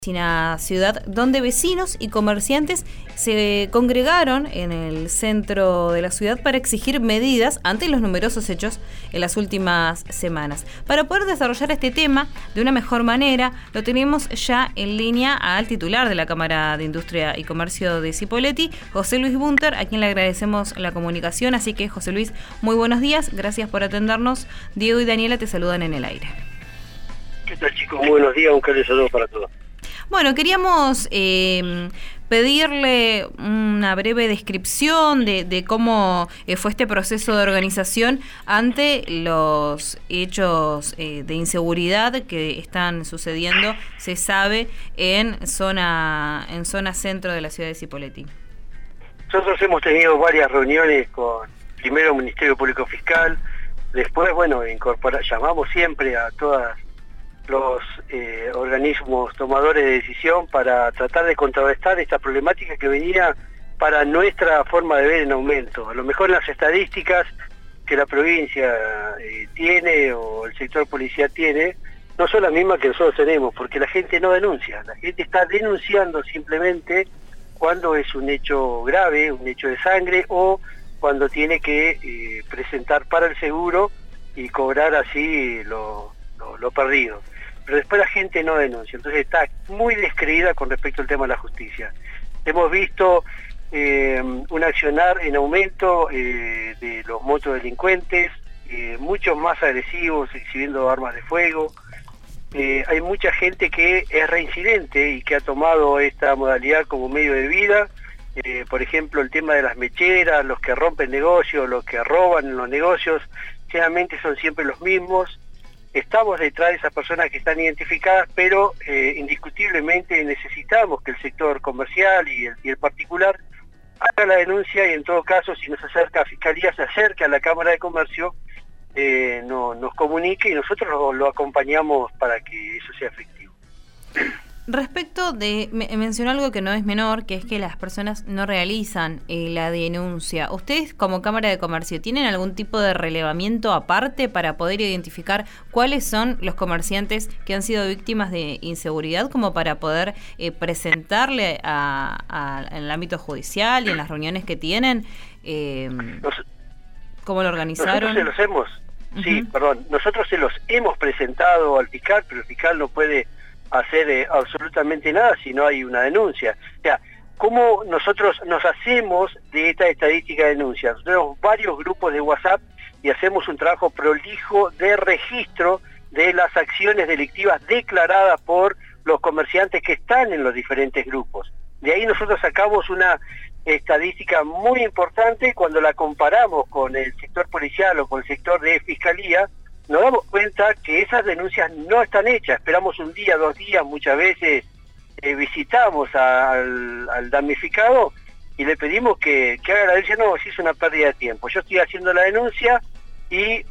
Ciudad, donde vecinos y comerciantes se congregaron en el centro de la ciudad para exigir medidas ante los numerosos hechos en las últimas semanas. Para poder desarrollar este tema de una mejor manera, lo tenemos ya en línea al titular de la Cámara de Industria y Comercio de Cipolletti, José Luis Bunter, a quien le agradecemos la comunicación. Así que, José Luis, muy buenos días, gracias por atendernos. Diego y Daniela te saludan en el aire. ¿Qué tal, chicos? Muy buenos días, un cálido saludo para todos. Bueno, queríamos pedirle una breve descripción de cómo fue este proceso de organización ante los hechos de inseguridad que están sucediendo, se sabe, en zona centro de la ciudad de Cipolletti. Nosotros hemos tenido varias reuniones con, primero, el Ministerio Público Fiscal, después, bueno, llamamos siempre a todas los organismos tomadores de decisión para tratar de contrarrestar esta problemática que venía para nuestra forma de ver en aumento. A lo mejor las estadísticas que la provincia tiene o el sector policial tiene no son las mismas que nosotros tenemos, porque la gente no denuncia, la gente está denunciando simplemente cuando es un hecho grave, un hecho de sangre, o cuando tiene que presentar para el seguro y cobrar así lo perdido. Pero después la gente no denuncia, entonces está muy descreída con respecto al tema de la justicia. Hemos visto un accionar en aumento de los motodelincuentes, muchos más agresivos, exhibiendo armas de fuego. Hay mucha gente que es reincidente y que ha tomado esta modalidad como medio de vida. Por ejemplo, el tema de las mecheras, los que rompen negocios, los que roban en los negocios, generalmente son siempre los mismos. Estamos detrás de esas personas que están identificadas, pero indiscutiblemente necesitamos que el sector comercial y el particular haga la denuncia y, en todo caso, si nos acerca a Fiscalía, se acerca a la Cámara de Comercio, nos comunique y nosotros lo acompañamos para que eso sea efectivo. Respecto de, mencionó algo que no es menor, que es que las personas no realizan la denuncia. ¿Ustedes como Cámara de Comercio tienen algún tipo de relevamiento aparte para poder identificar cuáles son los comerciantes que han sido víctimas de inseguridad, como para poder presentarle en el ámbito judicial y en las reuniones que tienen? ¿Cómo lo organizaron? Nosotros se los hemos presentado al fiscal, pero el fiscal no puede hacer absolutamente nada si no hay una denuncia. O sea, ¿cómo nosotros nos hacemos de esta estadística de denuncias? Tenemos varios grupos de WhatsApp y hacemos un trabajo prolijo de registro de las acciones delictivas declaradas por los comerciantes que están en los diferentes grupos. De ahí nosotros sacamos una estadística muy importante. Cuando la comparamos con el sector policial o con el sector de fiscalía, nos damos cuenta que esas denuncias no están hechas. Esperamos un día, 2 días, muchas veces visitamos al damnificado y le pedimos que haga la denuncia. No, si es una pérdida de tiempo. Yo estoy haciendo la denuncia y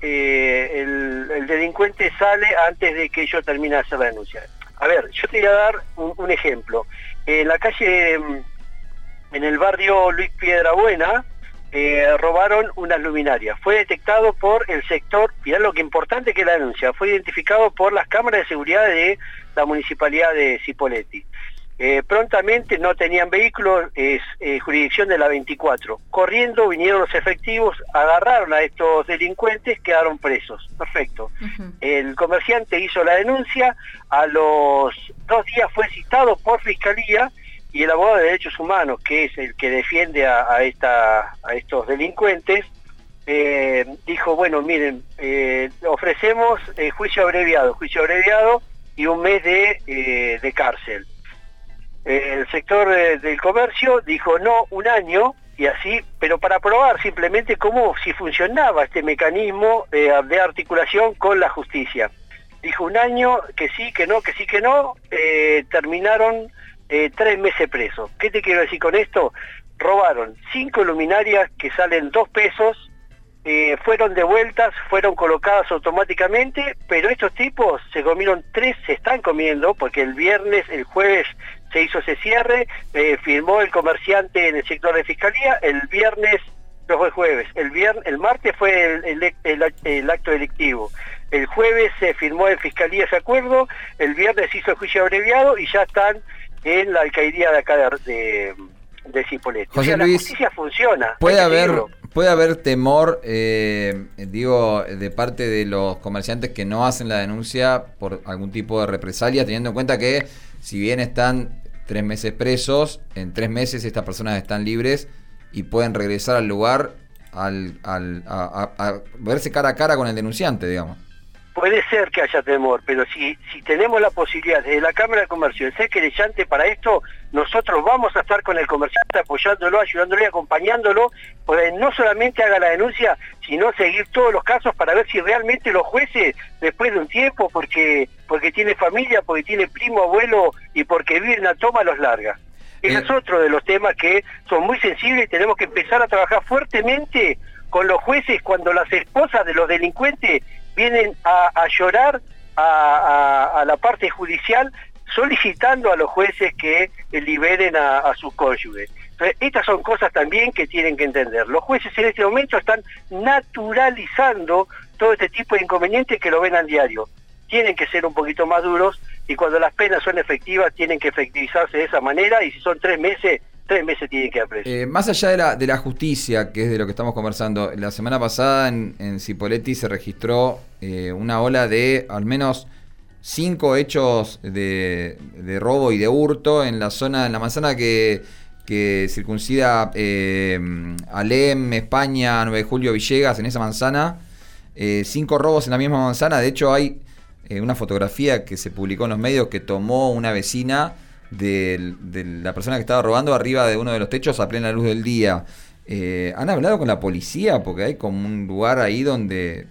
el delincuente sale antes de que yo termine de hacer la denuncia. A ver, yo te voy a dar un ejemplo. En la calle, en el barrio Luis Piedrabuena, robaron unas luminarias. Fue detectado por el sector, mirá lo que importante que es la denuncia, fue identificado por las cámaras de seguridad de la municipalidad de Cipolletti. Prontamente no tenían vehículos, es jurisdicción de la 24. Corriendo vinieron los efectivos, agarraron a estos delincuentes, quedaron presos. Perfecto. El comerciante hizo la denuncia, a los 2 días fue citado por Fiscalía, y el abogado de Derechos Humanos, que es el que defiende a estos delincuentes, dijo, bueno, miren, ofrecemos juicio abreviado y 1 mes de cárcel. El sector del comercio dijo no, 1 año, y así, pero para probar simplemente si funcionaba este mecanismo de articulación con la justicia. Dijo 1 año, que sí, que no, terminaron 3 meses presos. ¿Qué te quiero decir con esto? Robaron 5 luminarias que salen 2 pesos, fueron devueltas, fueron colocadas automáticamente, pero estos tipos se comieron 3, se están comiendo, porque el jueves se hizo ese cierre, firmó el comerciante en el sector de Fiscalía, el viernes, no fue jueves, el martes fue el acto delictivo. El jueves se firmó en Fiscalía ese acuerdo, el viernes se hizo el juicio abreviado y ya están en la alcaldía de acá de Cipolletti. José La Luis, justicia funciona. Puede haber temor, de parte de los comerciantes que no hacen la denuncia por algún tipo de represalia, teniendo en cuenta que si bien están 3 meses presos, en 3 meses estas personas están libres y pueden regresar al lugar a verse cara a cara con el denunciante, digamos. Puede ser que haya temor, pero si tenemos la posibilidad desde la Cámara de Comercio de ser querellante para esto, nosotros vamos a estar con el comerciante apoyándolo, ayudándolo y acompañándolo, porque no solamente haga la denuncia, sino seguir todos los casos para ver si realmente los jueces, después de un tiempo, porque tiene familia, porque tiene primo, abuelo y porque vive en la toma, los larga. Ese es otro de los temas que son muy sensibles y tenemos que empezar a trabajar fuertemente con los jueces cuando las esposas de los delincuentes vienen a llorar a la parte judicial solicitando a los jueces que liberen a sus cónyuges. Entonces, estas son cosas también que tienen que entender. Los jueces en este momento están naturalizando todo este tipo de inconvenientes que lo ven al diario. Tienen que ser un poquito más duros y cuando las penas son efectivas tienen que efectivizarse de esa manera y si son 3 meses, 3 meses tienen que apreciar. Más allá de la justicia, que es de lo que estamos conversando, la semana pasada en Cipolletti se registró una ola de al menos 5 hechos de robo y de hurto en la manzana que circuncida Alem, España, 9 de Julio, Villegas, en esa manzana. 5 robos en la misma manzana. De hecho hay una fotografía que se publicó en los medios que tomó una vecina de la persona que estaba robando arriba de uno de los techos a plena luz del día. ¿Han hablado con la policía? Porque hay como un lugar ahí donde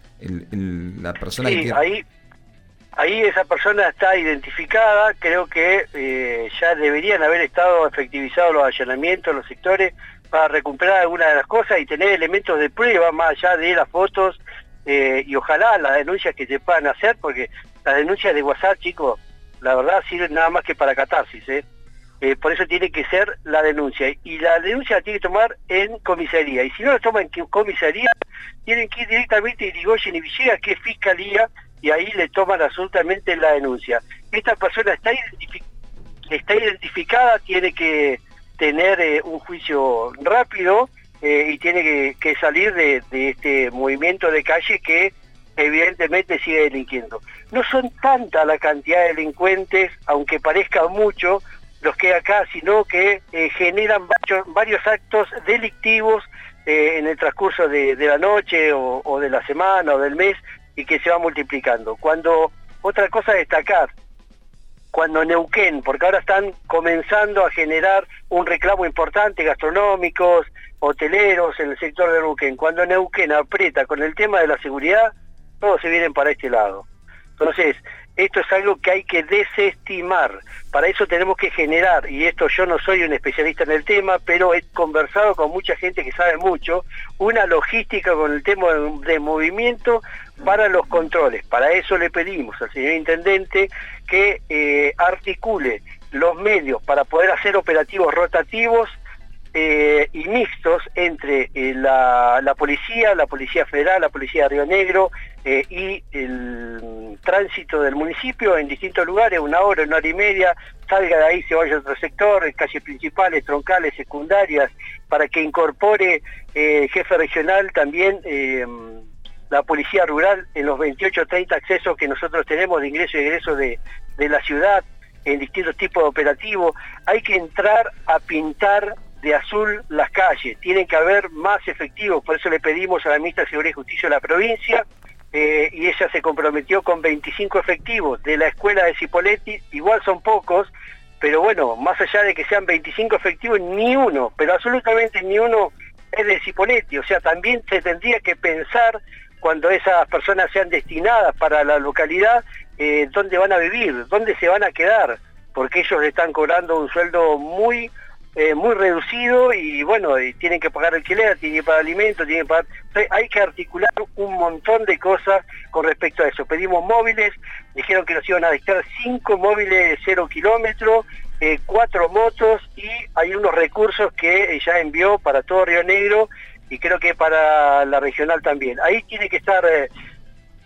la persona... Sí, ahí esa persona está identificada. Creo que ya deberían haber estado efectivizados los allanamientos, los sectores, para recuperar algunas de las cosas y tener elementos de prueba más allá de las fotos y ojalá las denuncias que se puedan hacer, porque las denuncias de WhatsApp, chicos, la verdad sirven nada más que para catarsis, por eso tiene que ser la denuncia, y la denuncia la tiene que tomar en comisaría, y si no la toman en comisaría, tienen que ir directamente a Irigoyen y Villegas, que es Fiscalía, y ahí le toman absolutamente la denuncia. Esta persona está identificada, tiene que tener un juicio rápido, y tiene que salir de este movimiento de calle que evidentemente sigue delinquiendo. No son tanta la cantidad de delincuentes, aunque parezca mucho, los que hay acá, sino que generan varios actos delictivos en el transcurso de la noche o de la semana o del mes, y que se va multiplicando. Otra cosa a destacar, cuando Neuquén, porque ahora están comenzando a generar un reclamo importante, gastronómicos, hoteleros en el sector de Neuquén, cuando Neuquén aprieta con el tema de la seguridad, todos se vienen para este lado. Entonces, esto es algo que hay que desestimar. Para eso tenemos que generar, y esto yo no soy un especialista en el tema, pero he conversado con mucha gente que sabe mucho, una logística con el tema de movimiento para los controles. Para eso le pedimos al señor intendente que articule los medios para poder hacer operativos rotativos y mixtos entre la Policía Federal, la Policía de Río Negro y el tránsito del municipio en distintos lugares, 1 hora, 1 hora y media, salga de ahí, se vaya a otro sector, calles principales, troncales, secundarias, para que incorpore jefe regional también la Policía Rural en los 28 o 30 accesos que nosotros tenemos de ingreso y egreso de la ciudad, en distintos tipos de operativos. Hay que entrar a pintar de azul las calles, tienen que haber más efectivos, por eso le pedimos a la ministra de Seguridad y Justicia de la provincia, y ella se comprometió con 25 efectivos de la escuela de Cipolletti, igual son pocos, pero bueno, más allá de que sean 25 efectivos, ni uno, pero absolutamente ni uno es de Cipolletti, o sea, también se tendría que pensar cuando esas personas sean destinadas para la localidad, dónde van a vivir, dónde se van a quedar, porque ellos le están cobrando un sueldo muy reducido y bueno, tienen que pagar alquiler, tienen que pagar alimentos, tienen que pagar... Hay que articular un montón de cosas con respecto a eso. Pedimos móviles, dijeron que nos iban a dictar 5 móviles de 0 kilómetros, 4 motos, y hay unos recursos que ya envió para todo Río Negro y creo que para la regional también. Ahí tiene que estar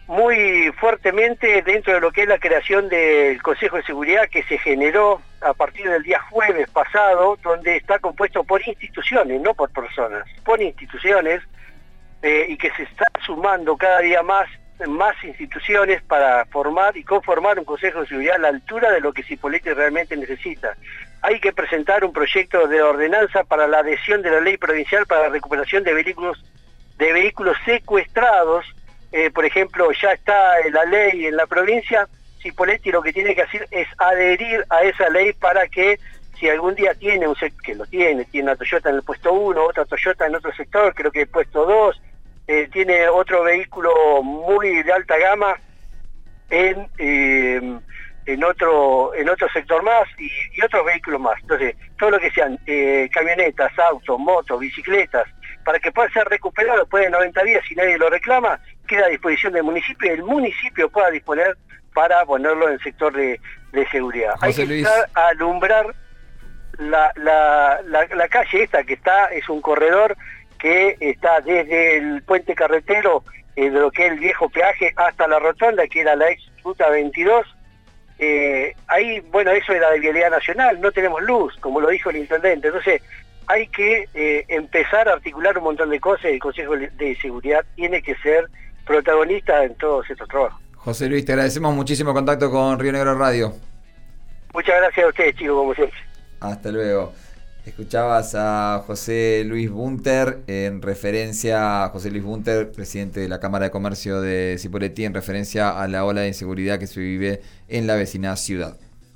muy fuertemente dentro de lo que es la creación del Consejo de Seguridad que se generó a partir del día jueves pasado, donde está compuesto por instituciones, no por personas, por instituciones, y que se está sumando cada día más instituciones para formar y conformar un Consejo de Seguridad a la altura de lo que Cipolletti realmente necesita. Hay que presentar un proyecto de ordenanza para la adhesión de la ley provincial para la recuperación de vehículos secuestrados. Por ejemplo, ya está la ley en la provincia. Cipolletti lo que tiene que hacer es adherir a esa ley para que si algún día tiene que lo tiene una Toyota en el puesto 1, otra Toyota en otro sector, creo que el puesto 2, tiene otro vehículo muy de alta gama en otro sector más y otros vehículos más. Entonces, todo lo que sean camionetas, autos, motos, bicicletas, para que pueda ser recuperado después de 90 días si nadie lo reclama, queda a disposición del municipio y el municipio pueda disponer para ponerlo en el sector de seguridad. José Hay que Luis, empezar a alumbrar la calle esta que es un corredor que está desde el puente carretero de lo que es el viejo peaje hasta la rotonda, que era la ex ruta 22. Ahí, bueno, eso era de vialidad nacional, no tenemos luz, como lo dijo el intendente. Entonces hay que empezar a articular un montón de cosas. El Consejo de Seguridad tiene que ser protagonista en todos estos trabajos. José Luis, te agradecemos muchísimo contacto con Río Negro Radio. Muchas gracias a ustedes, chicos, como siempre. Hasta luego. Escuchabas a José Luis Bunter en referencia a José Luis Bunter, presidente de la Cámara de Comercio de Cipolletti, en referencia a la ola de inseguridad que se vive en la vecina ciudad.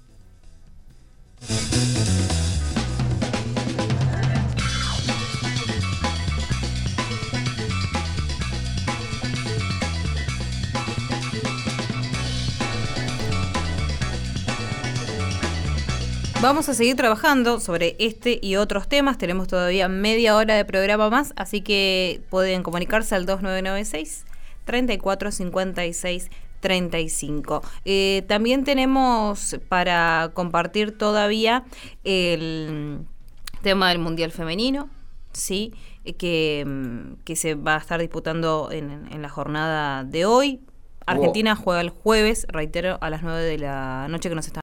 Vamos a seguir trabajando sobre este y otros temas. Tenemos todavía media hora de programa más, así que pueden comunicarse al 2996 3456 35. También tenemos para compartir todavía el tema del Mundial Femenino, ¿sí? Que se va a estar disputando en la jornada de hoy. Argentina juega el jueves, reitero, a las 9 de la noche, que nos está